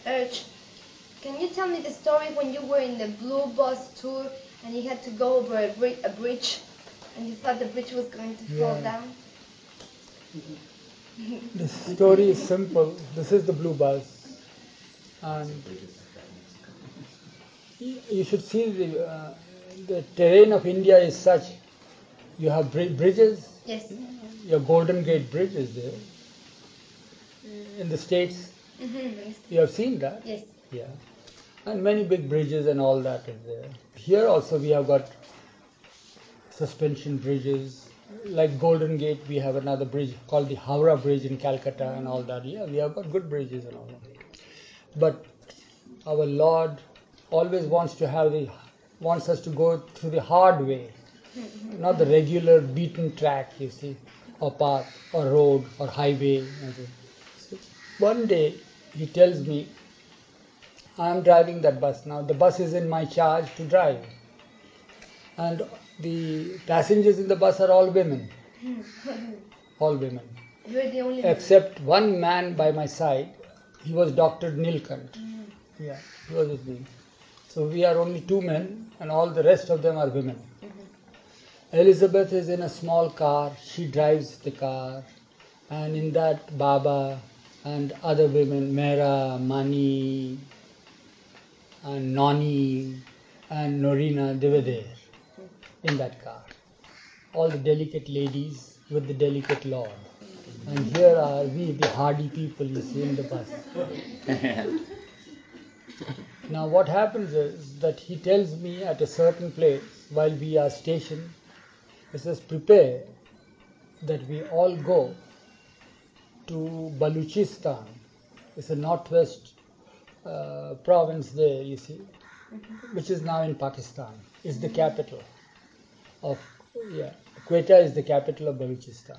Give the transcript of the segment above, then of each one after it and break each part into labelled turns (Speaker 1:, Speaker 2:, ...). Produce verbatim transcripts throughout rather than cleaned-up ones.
Speaker 1: Urge, can you tell me the story when you were in the Blue Bus tour and you had to go over a, bri- a bridge and you thought the bridge was going to fall
Speaker 2: Yeah.
Speaker 1: down?
Speaker 2: The story is simple. This is the Blue Bus, and you you should see the uh, the terrain of India is such. You have bri- bridges.
Speaker 1: Yes.
Speaker 2: Your Golden Gate Bridge is there. In the States,
Speaker 1: Mm-hmm.
Speaker 2: you have seen that.
Speaker 1: Yes.
Speaker 2: Yeah. And many big bridges and all that is there. Here also we have got suspension bridges. Like Golden Gate, we have another bridge called the Howrah Bridge in Calcutta and all that. Yeah, we have got good bridges and all that. But our Lord always wants to have the wants us to go through the hard way, not the regular beaten track, you see, or path, or road, or highway. So one day he tells me, I am driving that bus now. The bus is in my charge to drive. And the passengers in the bus are all women. All women.
Speaker 1: You were the only
Speaker 2: Except one man by my side. He was Doctor Nilkant.
Speaker 1: Mm.
Speaker 2: Yeah, he was with me. So we are only two men and all the rest of them are women. Mm-hmm. Elizabeth is in a small car. She drives the car. And in that Baba and other women, Mera, Mani, and Nani and Norina, they were there in that car. All the delicate ladies with the delicate Lord. And here are we, the hardy people you see in the bus. Now what happens is that he tells me at a certain place while we are stationed, he says, prepare that we all go to Baluchistan. It's a northwest uh, province there, you see, which is now in Pakistan. It's the capital of, yeah, Quetta is the capital of Baluchistan.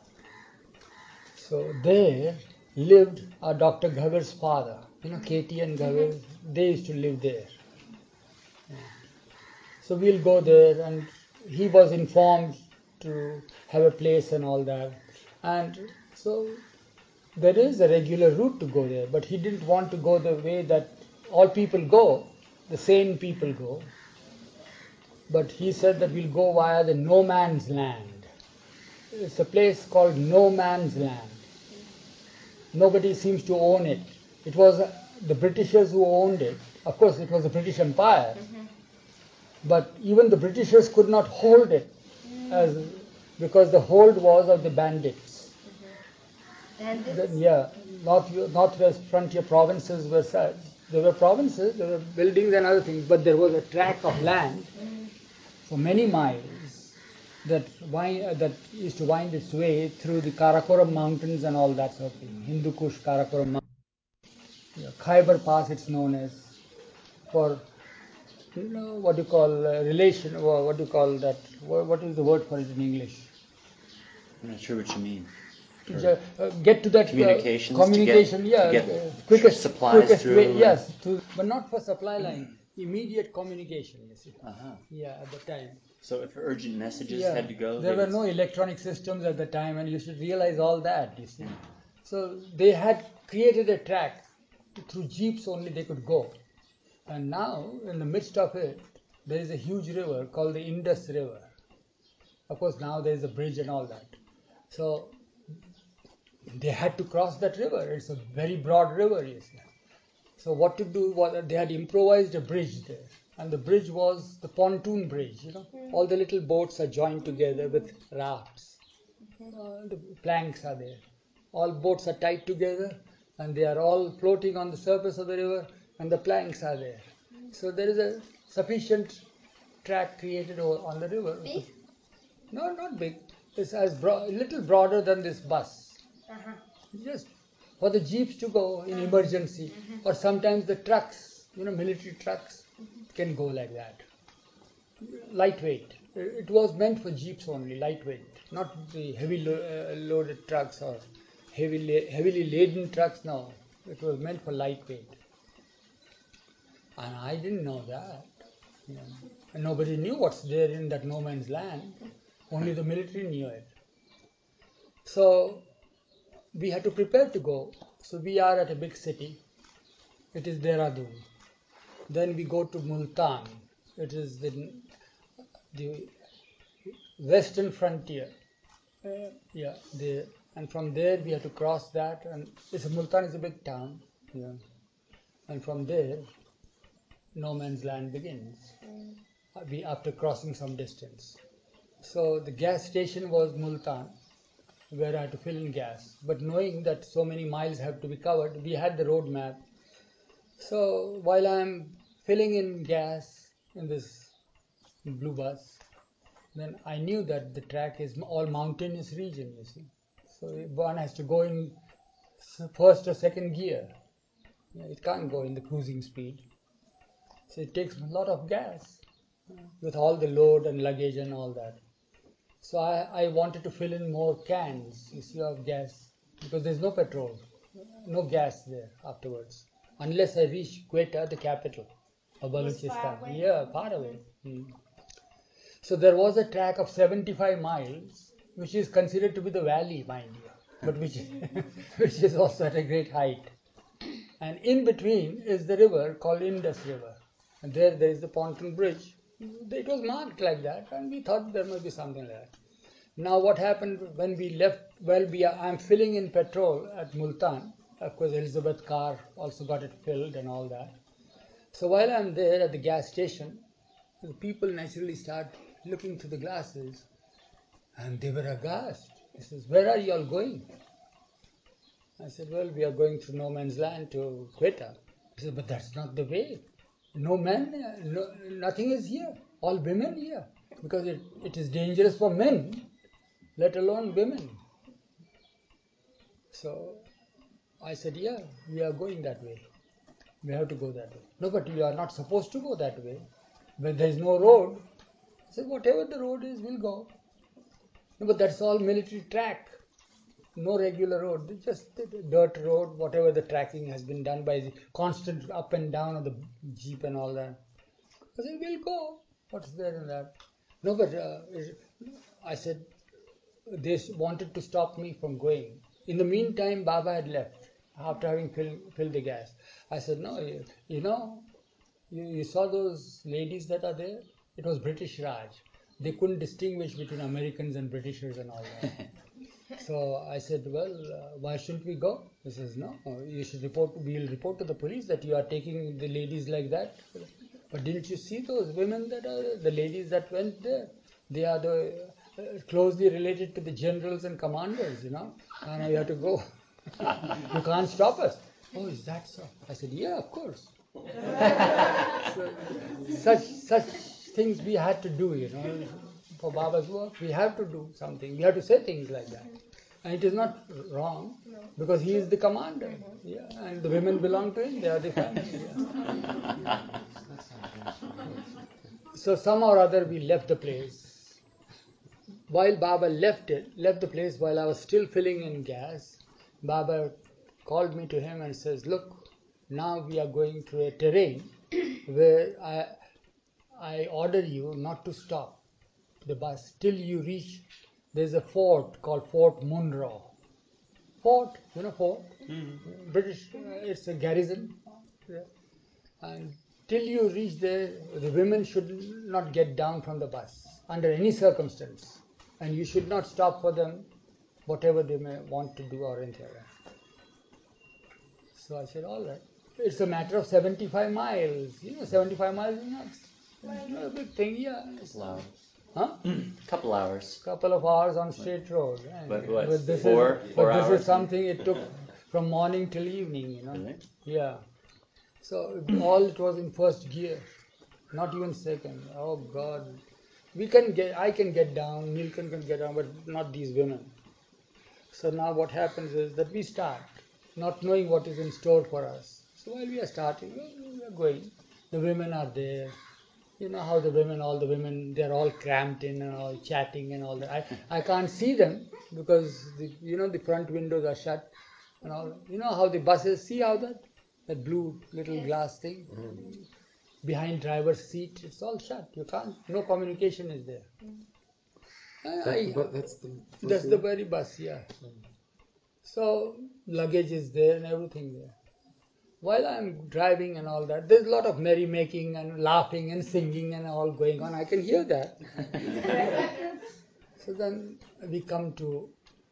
Speaker 2: So there lived our Doctor Ghavar's father. You know, Katie and Ghavar, they used to live there. Yeah. So we'll go there, and he was informed to have a place and all that. And so there is a regular route to go there, but he didn't want to go the way that all people go, the sane people go. But he said that we'll go via the no man's land. It's a place called no man's land. Nobody seems to own it. It was uh, the Britishers who owned it. Of course, it was the British Empire. Mm-hmm. But even the Britishers could not hold it mm. as because the hold was of the bandits.
Speaker 1: Mm-hmm. Bandits?
Speaker 2: The, yeah, north, northwest frontier provinces were such. There were provinces, there were buildings and other things, but there was a tract of land mm. for many miles that wind, uh, that used to wind its way through the Karakoram mountains and all that sort of thing. Hindu Kush, Karakoram mountains. Yeah, Khyber Pass, it's known as, for you know, what do you call uh, relation, or what do you call that? What, what is the word for it in English?
Speaker 3: I'm not sure what you mean.
Speaker 2: Uh, uh, get to that
Speaker 3: Communications,
Speaker 2: uh, communication,
Speaker 3: to
Speaker 2: get,
Speaker 3: yeah,
Speaker 2: to get uh, quickest
Speaker 3: supplies
Speaker 2: quickest
Speaker 3: through,
Speaker 2: way, yes, to, but not for supply line, immediate communication. You see,
Speaker 3: uh-huh.
Speaker 2: yeah, at the time.
Speaker 3: So if urgent messages
Speaker 2: Yeah,
Speaker 3: had to go,
Speaker 2: there were no electronic systems at the time, and you should realize all that. You see, mm. So they had created a track through jeeps only they could go, and now in the midst of it, there is a huge river called the Indus River. Of course, now there is a bridge and all that. So they had to cross that river. It's a very broad river, you see. So what to do was they had improvised a bridge there. And the bridge was the pontoon bridge, you know. Mm. All the little boats are joined together with rafts. Uh, the planks are there. All boats are tied together and they are all floating on the surface of the river and the planks are there. So there is a sufficient track created on the river.
Speaker 1: Big?
Speaker 2: No, not big. It's as bro- a little broader than this bus. Uh-huh. Just for the jeeps to go in emergency, mm-hmm. or sometimes the trucks, you know, military trucks mm-hmm. can go like that. Lightweight. It was meant for jeeps only, lightweight, not the heavy lo- uh, loaded trucks or heavy la- heavily laden trucks. No, it was meant for lightweight. And I didn't know that. Yeah. And nobody knew what's there in that no man's land. Only the military knew it. So we had to prepare to go. So we are at a big city. It is Dehradun. Then we go to Multan. It is the, the western frontier. Uh, yeah, there. And from there we have to cross that. And it's, Multan is a big town. Yeah. And from there, no man's land begins. Uh, We after crossing some distance. So the gas station was Multan, where I had to fill in gas. But knowing that so many miles have to be covered, we had the road map. So while I'm filling in gas in this blue bus, then I knew that the track is all mountainous region, you see. So one has to go in first or second gear. It can't go in the cruising speed. So it takes a lot of gas with all the load and luggage and all that. So I, I wanted to fill in more cans, you see, of gas, because there's no petrol, no gas there afterwards, unless I reach Quetta, the capital of
Speaker 1: It was far
Speaker 2: Balochistan.
Speaker 1: away.
Speaker 2: Yeah, far away. Hmm. So there was a track of seventy-five miles, which is considered to be the valley, mind you, but which which is also at a great height. And in between is the river called Indus River, and there there is the pontoon bridge. It was marked like that, and we thought there might be something like that. Now what happened when we left? Well, we are, I'm filling in petrol at Multan. Of course, Elizabeth car also got it filled and all that. So while I'm there at the gas station, the people naturally start looking through the glasses, and they were aghast. He says, "Where are you all going?" I said, "Well, we are going through no man's land to Quetta." He said, "But that's not the way. No men, uh, no, nothing is here. All women here, because it, it is dangerous for men, let alone women." So I said, "Yeah, we are going that way. We have to go that way." "No, but you are not supposed to go that way. When there is no road." I said, "Whatever the road is, we'll go." "No, but that's all military track. No regular road, just the dirt road, whatever the tracking has been done by the constant up and down of the jeep and all that." I said, "We'll go. What's there in that?" "No, but uh, I said, they wanted to stop me from going. In the meantime, Baba had left after having filled, filled the gas. I said, "No, you, you know, you, you saw those ladies that are there? It was British Raj. They couldn't distinguish between Americans and Britishers and all that." So I said, "Well, uh, why shouldn't we go?" He says, "No, you should report. We'll report to the police that you are taking the ladies like that." "But didn't you see those women that are the ladies that went there? They are the uh, closely related to the generals and commanders, you know. And you have to go. You can't stop us." "Oh, is that so?" I said, "Yeah, of course." So, such such things we had to do, you know, for Baba's work. We have to do something. We have to say things like that, and it is not wrong because he is the commander. Yeah, and the women belong to him. They are the family. Yeah. So somehow or other we left the place. While Baba left it, left the place while I was still filling in gas, Baba called me to him and says, "Look, now we are going through a terrain where I, I order you not to stop the bus till you reach, there's a fort called Fort Munro." Fort, you know, fort? Mm-hmm. British, uh, it's a garrison. Yeah. And till you reach there, the women should not get down from the bus under any circumstance. And you should not stop for them, whatever they may want to do or anything like that. So I said, "All right." It's a matter of seventy-five miles. You know, seventy-five miles is not, it's not a big thing. Yeah.
Speaker 3: Couple hours.
Speaker 2: Huh?
Speaker 3: Couple hours.
Speaker 2: Couple of hours on straight road. And
Speaker 3: But what,
Speaker 2: but this
Speaker 3: four-
Speaker 2: is,
Speaker 3: four
Speaker 2: but this
Speaker 3: hours?
Speaker 2: is something it took from morning till evening, you know.
Speaker 3: Really?
Speaker 2: Yeah. So all it was in first gear, not even second. Oh God. We can get, I can get down, Nilkan can get down, but not these women. So now what happens is that we start, not knowing what is in store for us. So while we are starting, well, we are going. The women are there. You know how the women, all the women, they're all cramped in and all chatting and all that. I, I can't see them because, the, you know, the front windows are shut and all. You know how the buses, see how that, that blue little glass thing behind driver's seat, it's all shut. You can't, no communication is there.
Speaker 4: That's
Speaker 2: I,
Speaker 4: the, bu- that's the bus
Speaker 2: that's
Speaker 4: here?
Speaker 2: the very bus, yeah. So luggage is there and everything there. while I'm driving and all that, there's a lot of merrymaking and laughing and singing and all going on. I can hear that. So then we come to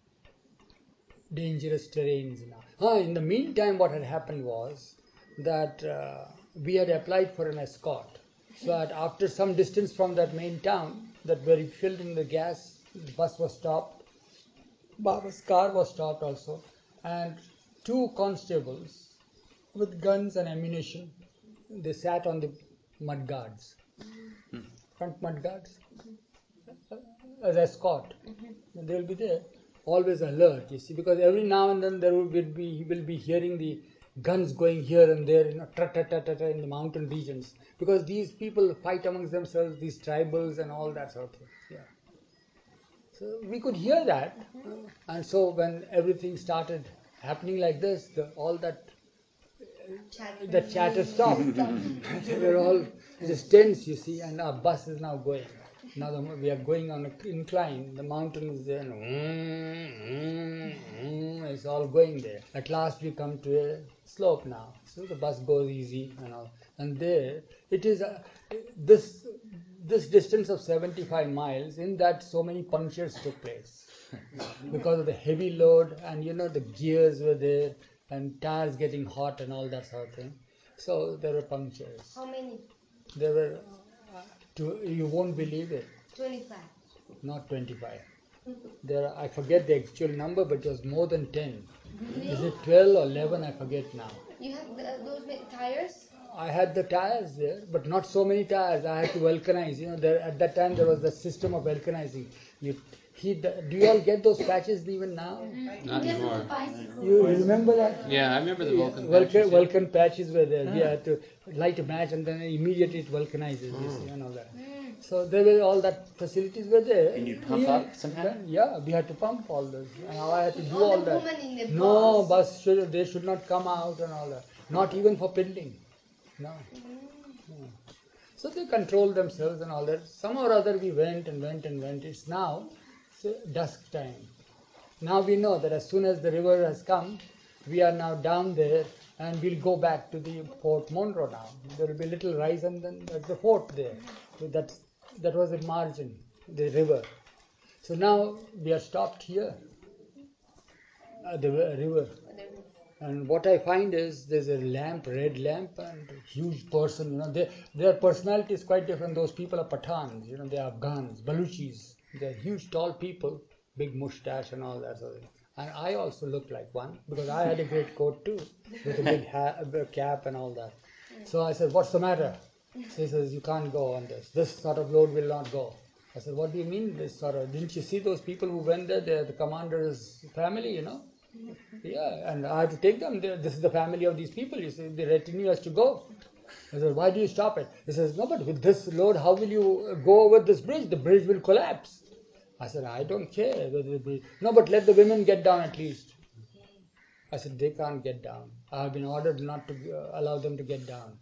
Speaker 2: dangerous terrains now. Ah, in the meantime, what had happened was that uh, we had applied for an escort. So that after some distance from that main town, that where we filled in the gas, the bus was stopped. Baba's car was stopped also, and two constables with guns and ammunition, they sat on the mud guards, front mud guards, as escort. And they will be there, always alert, you see, because every now and then there will be, he will be hearing the guns going here and there, you know, tra tra tra tra tra in the mountain regions, because these people fight amongst themselves, these tribals and all that sort of thing. Yeah. So we could hear that, and so when everything started happening like this, the, all that
Speaker 1: Chatter.
Speaker 2: the chatter stopped. We were all just tense, you see, and our bus is now going. Now the, we are going on an incline. The mountain is there, and mm, mm, mm, it's all going there. At last we come to a slope now, so the bus goes easy and all. And there it is. Uh, this this distance of seventy-five miles. In that, so many punctures took place because of the heavy load, and you know the gears were there, and tires getting hot and all that sort of thing. So there were punctures.
Speaker 1: How many?
Speaker 2: There were, uh, two, you won't believe it,
Speaker 1: Twenty-five.
Speaker 2: not twenty-five. There, are- I forget the actual number, but it was more than ten. Is it twelve or eleven? I forget now.
Speaker 1: You have the, those many tires?
Speaker 2: I had the tires there, but not so many tires. I had to vulcanize. You know, there at that time there was the system of vulcanizing. You, he, do you all get those patches even now?
Speaker 3: Not anymore.
Speaker 2: You, you remember that?
Speaker 3: Yeah, I remember the
Speaker 2: Yeah,
Speaker 3: Vulcan
Speaker 2: Vulcan,
Speaker 3: patches. yeah.
Speaker 2: Vulcan patches were there. We had to light a match and then immediately it vulcanizes, you see, and all that. So there were all that facilities were there.
Speaker 3: And you pump
Speaker 2: We-
Speaker 3: up somehow?
Speaker 2: Yeah, we had to pump all those. And I had to do
Speaker 1: All
Speaker 2: all
Speaker 1: the
Speaker 2: that.
Speaker 1: women in the
Speaker 2: No,
Speaker 1: bus.
Speaker 2: bus should they should not come out and all that. Not even for piddling. No. No. So they controlled themselves and all that. Somehow or other we went and went and went. It's now say, dusk time. Now we know that as soon as the river has come, we are now down there and we'll go back to the Port Monroe now. There will be a little rise and then there's the fort there. So that's, that was the margin, the river. So now we are stopped here at the river. And what I find is there's a lamp, red lamp, and a huge person. You know, they, their personality is quite different. Those people are Pathans. You know, they are Afghans, Baluchis. They're huge, tall people, big moustache and all that sort of thing. And I also looked like one because I had a great coat too, with a big hat, a cap and all that. So I said, "What's the matter?" So he says, "You can't go on this. This sort of load will not go." I said, "What do you mean this sort of? Didn't you see those people who went there? They're the commander's family, you know." Yeah, and I have to take them there. This is the family of these people. You see, the retinue has to go. I said, "Why do you stop it?" He says, "No, but with this load, how will you go over this bridge? The bridge will collapse." I said, "I don't care whether the bridge. No, but let the women get down at least." I said, "They can't get down. I have been ordered not to uh, allow them to get down."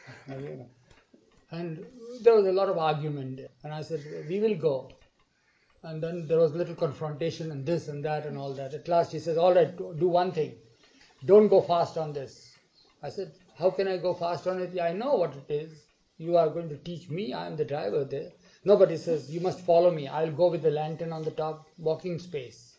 Speaker 2: And there was a lot of argument. And I said, "We will go." And then there was little confrontation and this and that and all that. At last he says, "All right, do one thing. Don't go fast on this." I said, "How can I go fast on it? I know what it is. You are going to teach me. I am the driver there." "No, but he says, you must follow me. I'll go with the lantern on the top walking space."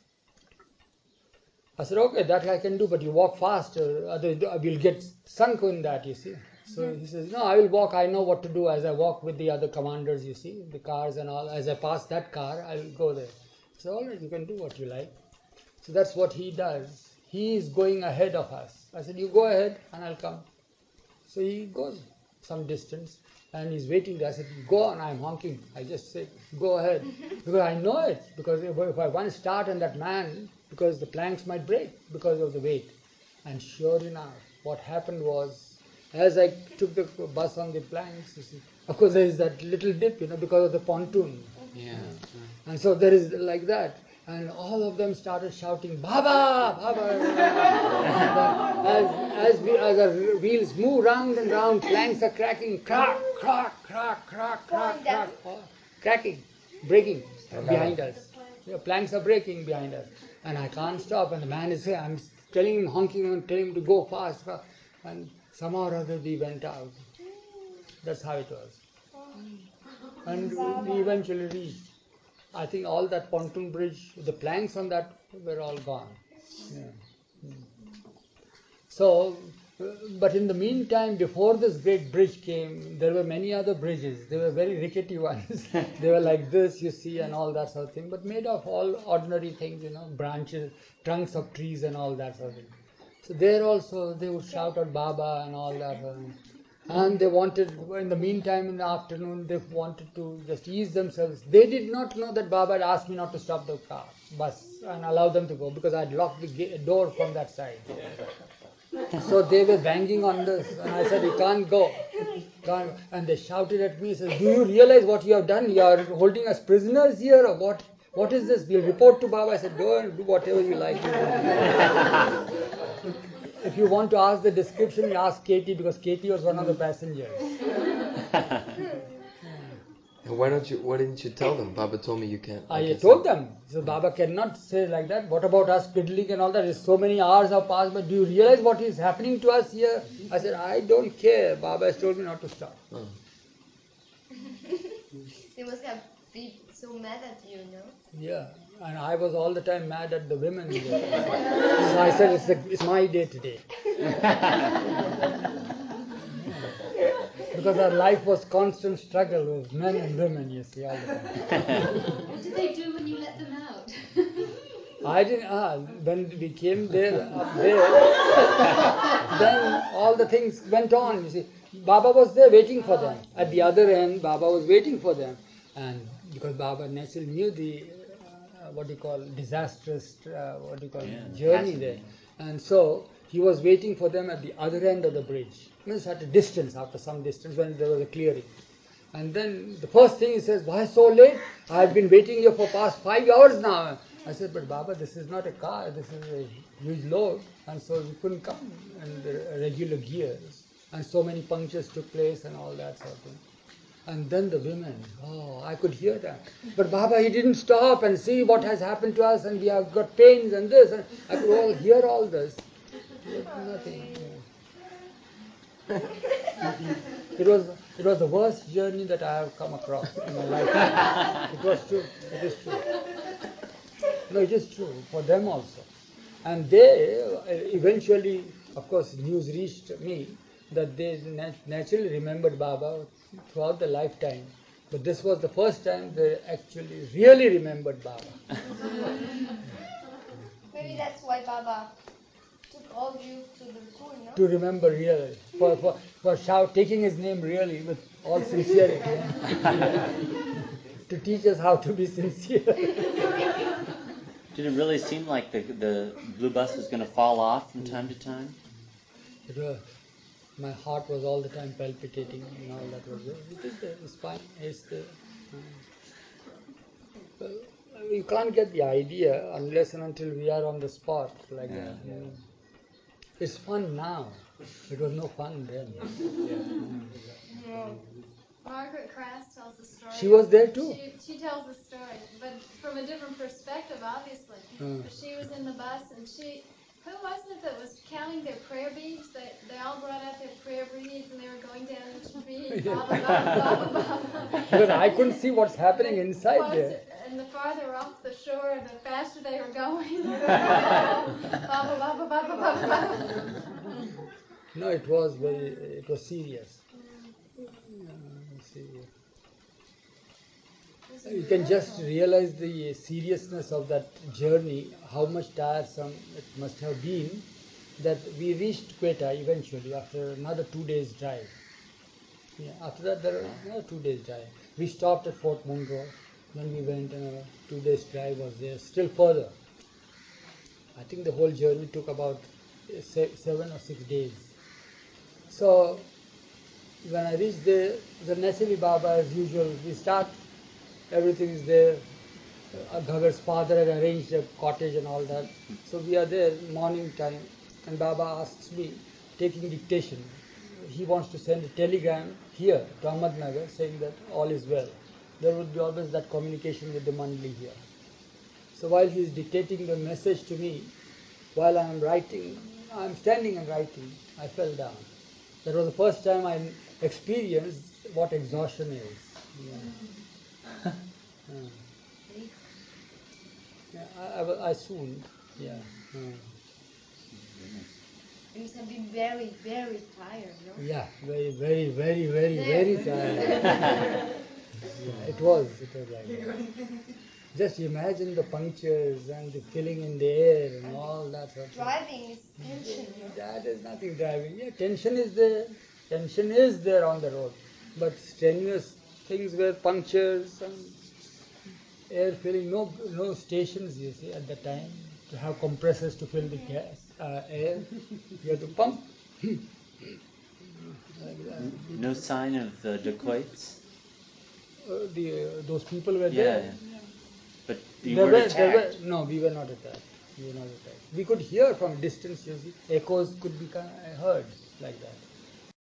Speaker 2: I said, "Okay, that I can do, but you walk fast. Or other, we'll get sunk in that, you see." So he says, "No, I will walk. I know what to do as I walk with the other commanders, you see, the cars and all. As I pass that car, I'll go there." So, "All right, you can do what you like." So that's what he does. He is going ahead of us. I said, "You go ahead and I'll come." So he goes some distance and he's waiting there. I said, "Go on," I'm honking. I just said, "Go ahead." Because I know it. Because if, if I once start on that man, because the planks might break because of the weight. And sure enough, what happened was, as I took the bus on the planks, you see, of course there is that little dip, you know, because of the pontoon.
Speaker 3: Yeah.
Speaker 2: And so there is like that. And all of them started shouting, "Baba! Baba!" as, as, we, as our wheels move round and round, planks are cracking, crack, crack, crack, crack, crack, crack, oh, cracking, breaking behind us. The planks are breaking behind us. And I can't stop. And the man is saying, I'm telling him, honking and telling him to go fast, fast. and somehow or other we went out. That's how it was. And we eventually reached. I think all that pontoon bridge, the planks on that were all gone. Yeah. So, uh, but in the meantime, before this great bridge came, there were many other bridges. They were very rickety ones. They were like this, you see, and all that sort of thing, but made of all ordinary things, you know, branches, trunks of trees and all that sort of thing. So there also they would shout at Baba and all that. And, and they wanted, in the meantime, in the afternoon, they wanted to just ease themselves. They did not know that Baba had asked me not to stop the car, bus, and allow them to go, because I had locked the ga- door from that side. So they were banging on this, and I said, "You can't go." Can't. And they shouted at me, said, "Do you realize what you have done? You are holding us prisoners here, or what? What is this? We'll report to Baba." I said, "Go and do whatever you like." If you want to ask the description, you ask Katie, because Katie was one of the passengers.
Speaker 4: And why don't you? Why didn't you tell them? Baba told me you can't.
Speaker 2: I
Speaker 4: can't
Speaker 2: told
Speaker 4: say-
Speaker 2: them. So Baba cannot say like that. What about us piddling and all that? There's so many hours have passed, but do you realize what is happening to us here? I said, I don't care. Baba has told me not to stop.
Speaker 4: Oh.
Speaker 1: They must have been so mad at you, no?
Speaker 2: Yeah, and I was all the time mad at the women there. So I said, it's, a, it's my day today. Because our life was constant struggle with men and women, you see, all the time.
Speaker 5: What did they do when you let them out?
Speaker 2: I didn't, ah, when we came there, up there, then all the things went on, you see. Baba was there waiting for them. At the other end, Baba was waiting for them. And because Baba naturally knew the, uh, what do you call, disastrous, uh, what do you call,
Speaker 3: Yeah,
Speaker 2: journey
Speaker 3: passage,
Speaker 2: there.
Speaker 3: yeah.
Speaker 2: And so, he was waiting for them at the other end of the bridge. Means at a distance, after some distance, when there was a clearing. And then the first thing he says, "Why so late? I've been waiting here for past five hours now." I said, "But Baba, this is not a car, this is a huge load, and so we couldn't come in the regular gears. And so many punctures took place and all that sort of thing." And then the women, oh, I could hear that. "But Baba, he didn't stop and see what has happened to us, and we have got pains and this." And I could all hear all this. But nothing. Yeah. It was it was the worst journey that I have come across in my life. It was true. It is true. No, it is true for them also. And they uh, eventually, of course, news reached me that they nat- naturally remembered Baba throughout the lifetime. But this was the first time they actually really remembered Baba.
Speaker 1: Maybe that's why Baba took all you to the tour, no?
Speaker 2: To remember really, for for, for shout, taking his name really with all sincerity. eh? To teach us how to be sincere.
Speaker 3: Did it really seem like the the blue bus was going to fall off from time to time?
Speaker 2: It was, my heart was all the time palpitating and all that was there. It is there, it's fine, it's there. Uh, you can't get the idea unless and until we are on the spot like
Speaker 3: Yeah.
Speaker 2: that. You know. It's fun now. It was no fun then.
Speaker 1: No.
Speaker 5: Margaret Crass tells the story.
Speaker 2: She was there too.
Speaker 5: She, she tells the story, but from a different perspective, obviously.
Speaker 2: Mm.
Speaker 5: But she was in the bus, and she, who was it that was counting their prayer beads? They, they all brought out their prayer beads, and they were going down each bead, baba, baba, baba, baba.
Speaker 2: Because I couldn't see what's happening
Speaker 5: And
Speaker 2: inside
Speaker 5: closer-
Speaker 2: there.
Speaker 5: And the farther off the shore, the faster they were going. Baba, baba, baba, baba, baba.
Speaker 2: No, it was very, it was serious. Yeah, serious. You can just realize the seriousness of that journey, how much tiresome it must have been, that we reached Quetta eventually after another two days drive. Yeah, after that there was another two days drive. We stopped at Fort Munro, then we went and a two days drive was there, still further. I think the whole journey took about uh, se- seven or six days. So when I reached there, the Nasiri Baba as usual, we start, everything is there. Uh, Ghagar's father had arranged a cottage and all that. So we are there morning time, and Baba asks me, taking dictation, he wants to send a telegram here to Ahmednagar saying that all is well. There would be always that communication with the Mandli here. So while he is dictating the message to me, while I am writing, I'm standing and writing. I fell down. That was the first time I experienced what exhaustion is. Yeah. Uh, yeah, I, I, wa- I swooned. Yeah. Uh,
Speaker 1: You must have been very, very tired, no?
Speaker 2: yeah. Very, very, very, very,
Speaker 1: There.
Speaker 2: very tired. Yeah, it was. It was like that. Just imagine the punctures and the filling in the air and,
Speaker 1: And
Speaker 2: all that sort of
Speaker 1: Driving is tension, no?
Speaker 2: That is nothing driving. Yeah, tension is there. Tension is there on the road. But strenuous things were punctures and air filling. No, no stations, you see, at the time to have compressors to fill the gas, uh, air. You have to pump. Like that.
Speaker 3: No sign of the dacoits?
Speaker 2: Uh, the, uh, those people were
Speaker 3: Yeah,
Speaker 2: there.
Speaker 3: yeah. But you
Speaker 2: There
Speaker 3: weren't
Speaker 2: were, there were,
Speaker 3: attacked.
Speaker 2: no, we were not attacked. We were not attacked. We could hear from distance, you see, echoes could be kind of heard like that.